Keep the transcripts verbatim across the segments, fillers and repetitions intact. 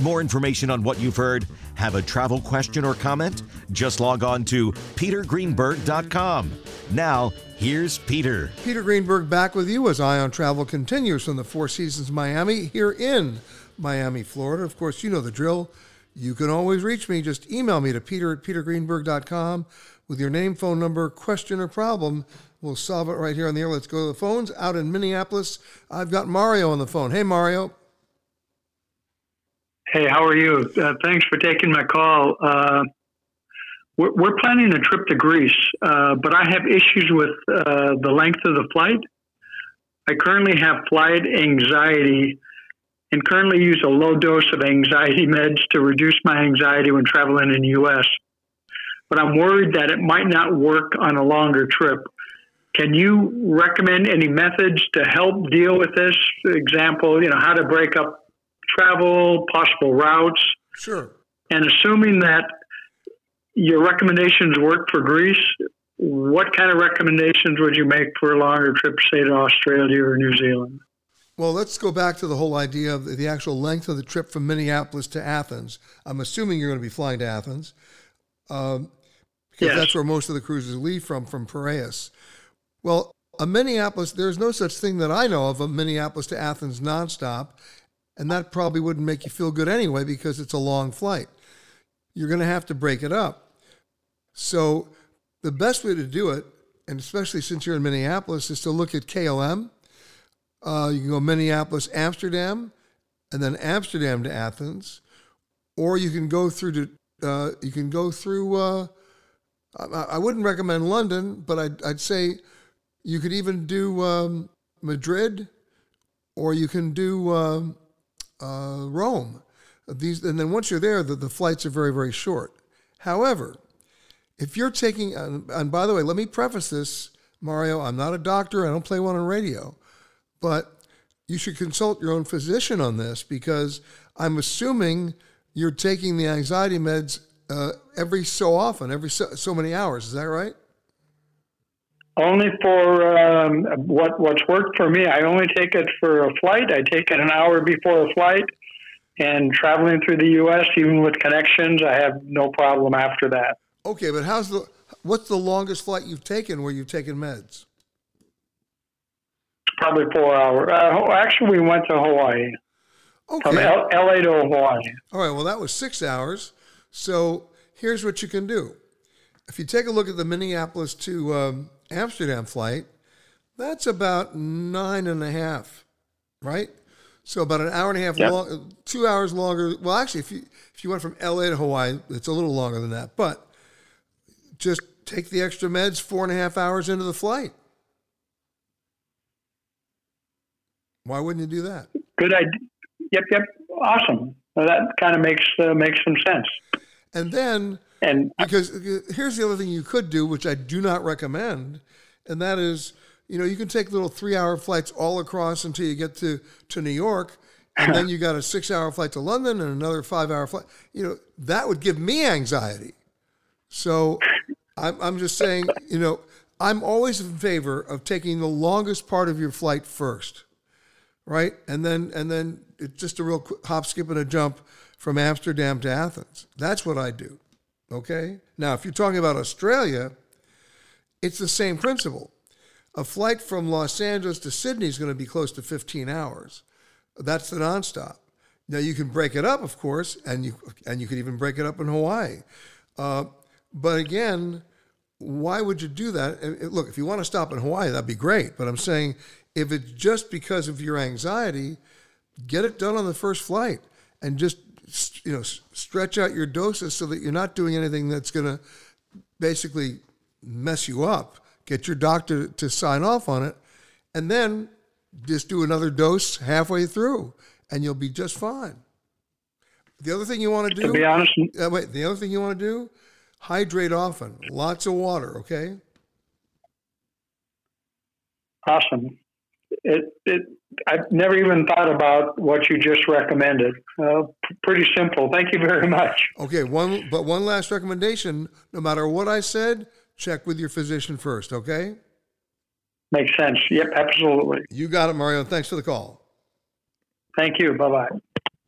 more information on what you've heard? Have a travel question or comment? Just log on to peter greenberg dot com. Now, here's Peter. Peter Greenberg back with you as Eye on Travel continues from the Four Seasons Miami here in Miami, Florida. Of course, you know the drill. You can always reach me. Just email me to peter at peter greenberg dot com with your name, phone number, question, or problem. We'll solve it right here on the air. Let's go to the phones. Out in Minneapolis, I've got Mario on the phone. Hey, Mario. Hey, how are you? Uh, thanks for taking my call. Uh, we're, we're planning a trip to Greece, uh, but I have issues with uh, the length of the flight. I currently have flight anxiety and currently use a low dose of anxiety meds to reduce my anxiety when traveling in the U S. But I'm worried that it might not work on a longer trip. Can you recommend any methods to help deal with this? For example, you know, how to break up travel, possible routes? Sure. And assuming that your recommendations work for Greece, what kind of recommendations would you make for a longer trip, say to Australia or New Zealand? Well, let's go back to the whole idea of the actual length of the trip from Minneapolis to Athens. I'm assuming you're going to be flying to Athens, um, because yes. that's where most of the cruises leave from, from Piraeus. Well, a Minneapolis, there's no such thing that I know of, a Minneapolis to Athens nonstop, and that probably wouldn't make you feel good anyway because it's a long flight. You're going to have to break it up. So the best way to do it, and especially since you're in Minneapolis, is to look at K L M. Uh, you can go Minneapolis, Amsterdam, and then Amsterdam to Athens, or you can go through to uh, you can go through. Uh, I, I wouldn't recommend London, but I'd, I'd say you could even do um, Madrid, or you can do um, uh, Rome. These, and then once you're there, the, the flights are very, very short. However, if you're taking, and, and by the way, let me preface this, Mario. I'm not a doctor. I don't play one on radio. But you should consult your own physician on this, because I'm assuming you're taking the anxiety meds uh, every so often, every so, so many hours. Is that right? Only for um, what what's worked for me. I only take it for a flight. I take it an hour before a flight, and traveling through the U S, even with connections, I have no problem after that. Okay, but how's the what's the longest flight you've taken where you've taken meds? Probably four hours. Uh, actually, we went to Hawaii. Okay. From L- L.A. to Hawaii. All right, well, that was six hours. So here's what you can do. If you take a look at the Minneapolis to um, Amsterdam flight, that's about nine and a half, right? So about an hour and a half, yep. long, two hours longer. Well, actually, if you if you went from L A to Hawaii, it's a little longer than that. But just take the extra meds four and a half hours into the flight. Why wouldn't you do that? Good idea. Yep, yep. Awesome. Well, that kind of makes uh, makes some sense. And then, and because here's the other thing you could do, which I do not recommend, and that is, you know, you can take little three-hour flights all across until you get to, to New York, and then you got a six-hour flight to London and another five-hour flight. You know, that would give me anxiety. So I'm, I'm just saying, you know, I'm always in favor of taking the longest part of your flight first. Right, and then and then it's just a real quick hop, skip, and a jump from Amsterdam to Athens. That's what I do. Okay. Now, if you're talking about Australia, it's the same principle. A flight from Los Angeles to Sydney is going to be close to fifteen hours. That's the nonstop. Now you can break it up, of course, and you and you could even break it up in Hawaii. Uh, but again, why would you do that? And look, if you want to stop in Hawaii, that'd be great. But I'm saying, if it's just because of your anxiety, get it done on the first flight and just, you know, stretch out your doses so that you're not doing anything that's going to basically mess you up. Get your doctor to sign off on it, and then just do another dose halfway through, and you'll be just fine. The other thing you want to do, to be honest, uh, wait, the other thing you want to do, hydrate often, lots of water, okay? Awesome. It, it, I've never even thought about what you just recommended. Uh, p- pretty simple. Thank you very much. Okay, one, but one last recommendation, no matter what I said, check with your physician first, okay? Makes sense. Yep, absolutely. You got it, Mario. Thanks for the call. Thank you. Bye-bye.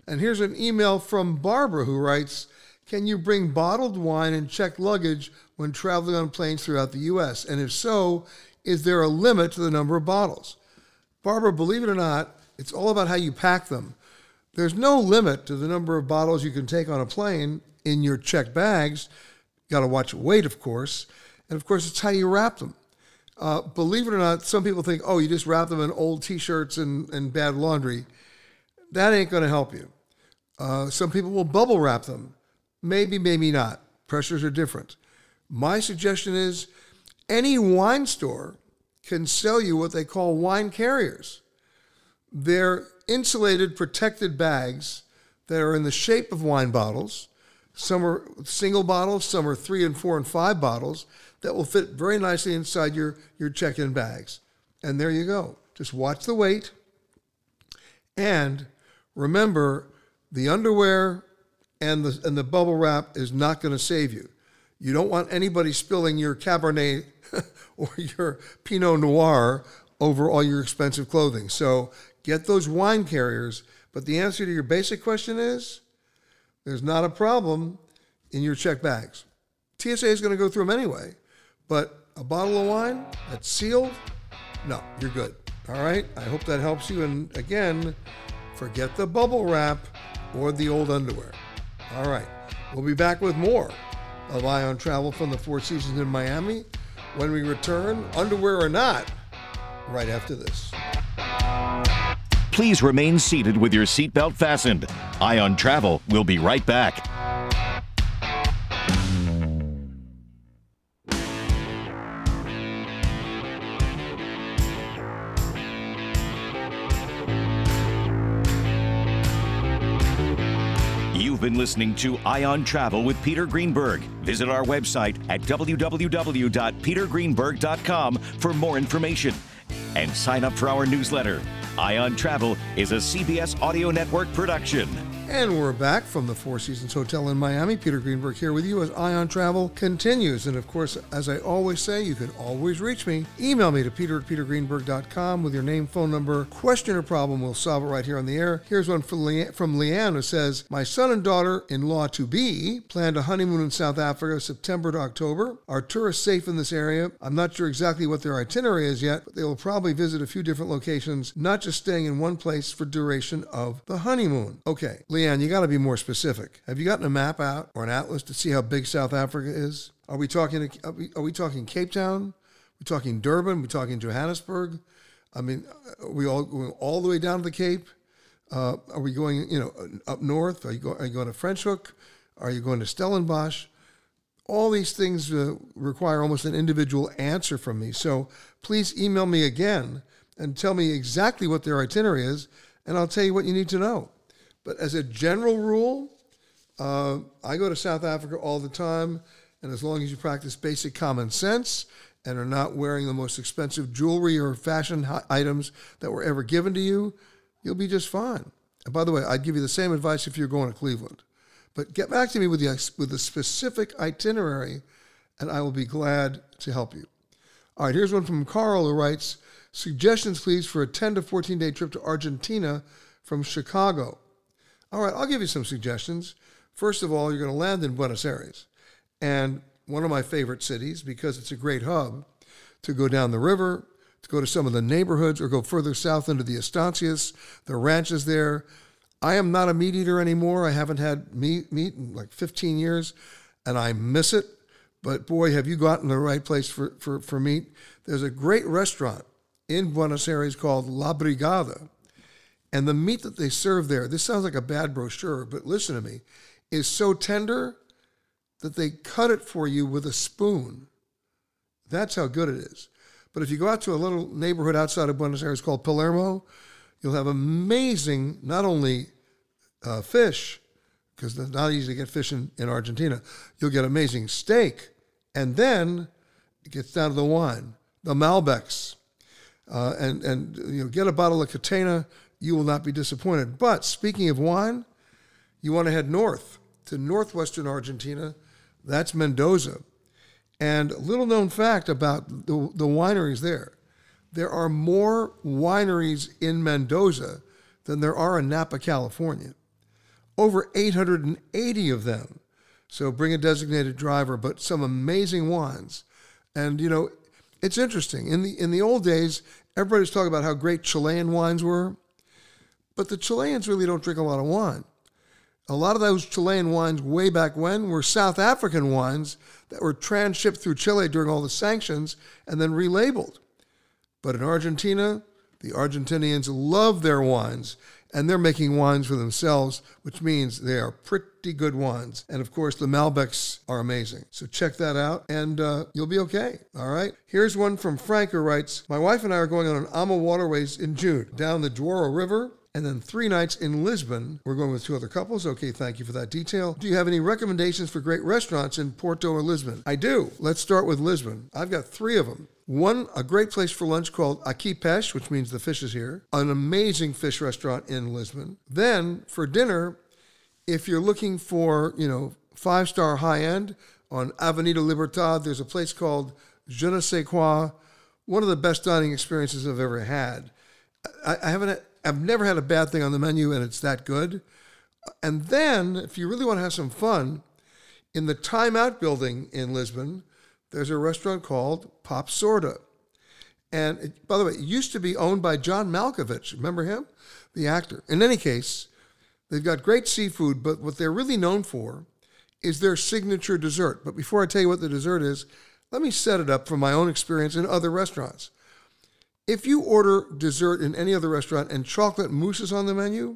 And here's an email from Barbara who writes, can you bring bottled wine and checked luggage when traveling on planes throughout the U S? And if so, is there a limit to the number of bottles? Barbara, believe it or not, it's all about how you pack them. There's no limit to the number of bottles you can take on a plane in your checked bags. Got to watch weight, of course. And, of course, it's how you wrap them. Uh, believe it or not, some people think, oh, you just wrap them in old T-shirts and, and bad laundry. That ain't going to help you. Uh, some people will bubble wrap them. Maybe, maybe not. Pressures are different. My suggestion is any wine store can sell you what they call wine carriers. They're insulated, protected bags that are in the shape of wine bottles. Some are single bottles, some are three and four and five bottles that will fit very nicely inside your, your check-in bags. And there you go. Just watch the weight. And remember, the underwear and the, and the bubble wrap is not going to save you. You don't want anybody spilling your Cabernet or your Pinot Noir over all your expensive clothing. So get those wine carriers. But the answer to your basic question is, there's not a problem in your checked bags. T S A is going to go through them anyway. But a bottle of wine that's sealed, no, you're good. All right? I hope that helps you. And again, forget the bubble wrap or the old underwear. All right. We'll be back with more of Eye on Travel from the Four Seasons in Miami when we return, underwear or not, right after this. Please remain seated with your seatbelt fastened. Eye on Travel will be right back. You've been listening to Eye on Travel with Peter Greenberg. Visit our website at w w w dot peter greenberg dot com for more information. And sign up for our newsletter. Eye on Travel is a C B S Audio Network production. And we're back from the Four Seasons Hotel in Miami. Peter Greenberg here with you as Eye on Travel continues. And of course, as I always say, you can always reach me. Email me to peter at peter greenberg dot com with your name, phone number, question or problem. We'll solve it right here on the air. Here's one from, Le- from Leanne who says, my son and daughter-in-law to be planned a honeymoon in South Africa, September to October. Are tourists safe in this area? I'm not sure exactly what their itinerary is yet, but they will probably visit a few different locations, not just staying in one place for duration of the honeymoon. Okay, Leanne, you got to be more specific. Have you gotten a map out or an atlas to see how big South Africa is? Are we talking? Are we, are we talking Cape Town? Are we talking Durban? Are we talking Johannesburg? I mean, are we all going all the way down to the Cape? Uh, are we going, you know, up north? Are you, go, are you going to French Hook? Are you going to Stellenbosch? All these things uh, require almost an individual answer from me. So please email me again and tell me exactly what their itinerary is, and I'll tell you what you need to know. But as a general rule, uh, I go to South Africa all the time, and as long as you practice basic common sense and are not wearing the most expensive jewelry or fashion hi- items that were ever given to you, you'll be just fine. And by the way, I'd give you the same advice if you're going to Cleveland. But get back to me with the, with the specific itinerary, and I will be glad to help you. All right, here's one from Carl who writes, suggestions, please, for a ten to fourteen-day trip to Argentina from Chicago. All right, I'll give you some suggestions. First of all, you're going to land in Buenos Aires, and one of my favorite cities because it's a great hub to go down the river, to go to some of the neighborhoods, or go further south into the Estancias, the ranches there. I am not a meat eater anymore. I haven't had meat, meat in like fifteen years, and I miss it. But boy, have you gotten the right place for, for, for meat. There's a great restaurant in Buenos Aires called La Brigada. And the meat that they serve there, this sounds like a bad brochure, but listen to me, is so tender that they cut it for you with a spoon. That's how good it is. But if you go out to a little neighborhood outside of Buenos Aires called Palermo, you'll have amazing, not only uh, fish, because it's not easy to get fish in, in Argentina, you'll get amazing steak, and then it gets down to the wine, the Malbecs, uh, and, and you know, get a bottle of Catena. You will not be disappointed. But speaking of wine, you want to head north to northwestern Argentina. That's Mendoza. And a little known fact about the, the wineries there, there are more wineries in Mendoza than there are in Napa, California. over eight hundred eighty of them. So bring a designated driver, but some amazing wines. And, you know, it's interesting. In the in the old days, everybody's talking about how great Chilean wines were, but the Chileans really don't drink a lot of wine. A lot of those Chilean wines way back when were South African wines that were transshipped through Chile during all the sanctions and then relabeled. But in Argentina, the Argentinians love their wines, and they're making wines for themselves, which means they are pretty good wines. And of course, the Malbecs are amazing. So check that out, and uh, you'll be okay. All right? Here's one from Frank who writes, my wife and I are going on an AMA Waterways in June, down the Douro River, and then three nights in Lisbon. We're going with two other couples. Okay, thank you for that detail. Do you have any recommendations for great restaurants in Porto or Lisbon? I do. Let's start with Lisbon. I've got three of them. One, a great place for lunch called Aqui Peixe, which means the fish is here. An amazing fish restaurant in Lisbon. Then, for dinner, if you're looking for, you know, five-star high-end, on Avenida Libertad, there's a place called Je ne sais quoi, one of the best dining experiences I've ever had. I, I haven't had, I've never had a bad thing on the menu, and it's that good. And then, if you really want to have some fun, in the Time Out building in Lisbon, there's a restaurant called Pop Sorda. And it, by the way, it used to be owned by John Malkovich. Remember him? The actor. In any case, they've got great seafood, but what they're really known for is their signature dessert. But before I tell you what the dessert is, let me set it up from my own experience in other restaurants. If you order dessert in any other restaurant and chocolate mousse is on the menu,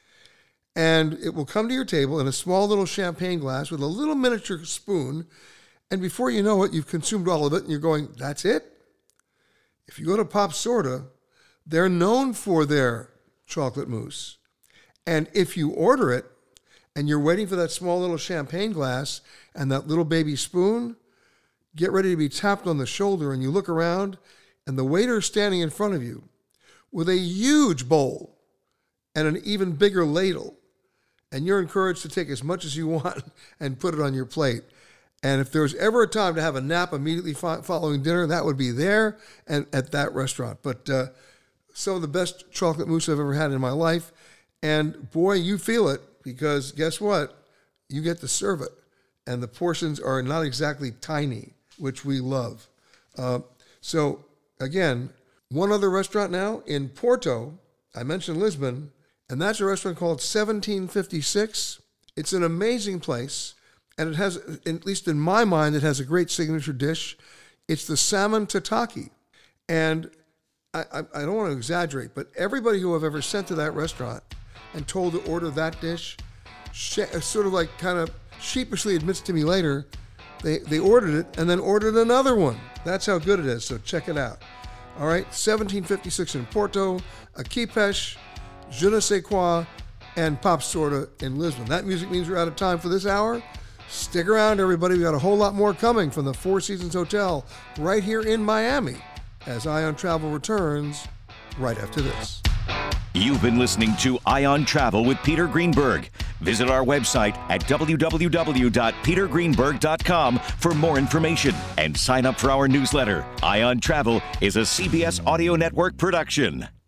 and it will come to your table in a small little champagne glass with a little miniature spoon, and before you know it, you've consumed all of it, and you're going, that's it? If you go to Pop Sorda, they're known for their chocolate mousse. And if you order it, and you're waiting for that small little champagne glass and that little baby spoon, get ready to be tapped on the shoulder, and you look around, and the waiter is standing in front of you with a huge bowl and an even bigger ladle, and you're encouraged to take as much as you want and put it on your plate. And if there's ever a time to have a nap immediately fo- following dinner, that would be there and at that restaurant. But uh, some of the best chocolate mousse I've ever had in my life. And boy, you feel it, because guess what? You get to serve it. And the portions are not exactly tiny, which we love. Uh, so again, one other restaurant now in Porto. I mentioned Lisbon, and that's a restaurant called seventeen fifty-six. It's an amazing place. And it has, at least in my mind, it has a great signature dish. It's the salmon tataki. And I, I, I don't want to exaggerate, but everybody who I've ever sent to that restaurant and told to order that dish, sh- sort of like kind of sheepishly admits to me later, they, they ordered it and then ordered another one. That's how good it is, so check it out. All right, seventeen fifty-six in Porto, Aqui Peixe, Je ne sais quoi, and Pop Sorda in Lisbon. That music means we're out of time for this hour. Stick around, everybody. We got a whole lot more coming from the Four Seasons Hotel right here in Miami as Ion Travel returns right after this. You've been listening to Ion Travel with Peter Greenberg. Visit our website at w w w dot peter greenberg dot com for more information and sign up for our newsletter. Ion Travel is a C B S Audio Network production.